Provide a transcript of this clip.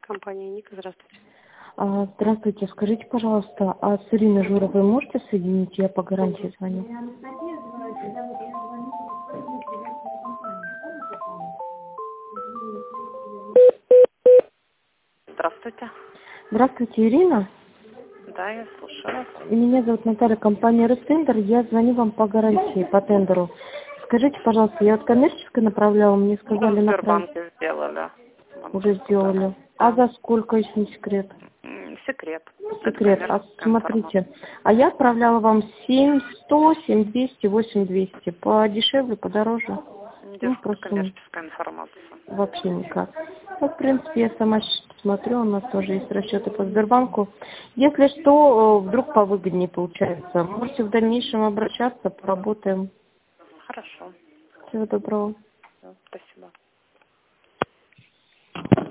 Компания Ника, здравствуйте. Здравствуйте, скажите, пожалуйста, а с Ириной Журовой можете соединить? Я по гарантии звоню. Здравствуйте. Здравствуйте, Ирина. Да, я слушаю. Меня зовут Наталья, компания Ростендер. Я звоню вам по гарантии, по тендеру. Скажите, пожалуйста, я от коммерческой направляла, мне сказали В направить. Сбербанке сделали. Уже сделали. Да. А за сколько, если не секрет? Секрет. Секрет. А Это коммерческая смотрите, а я отправляла вам 7100, 7200, 8200. Подешевле, подороже? информация. Просто Коммерческая информация. вообще никак. Ну, в принципе, я сама смотрю, у нас тоже есть расчеты по Сбербанку. Если что, вдруг повыгоднее получается. Можете в дальнейшем обращаться, поработаем. Хорошо. Всего доброго. Спасибо.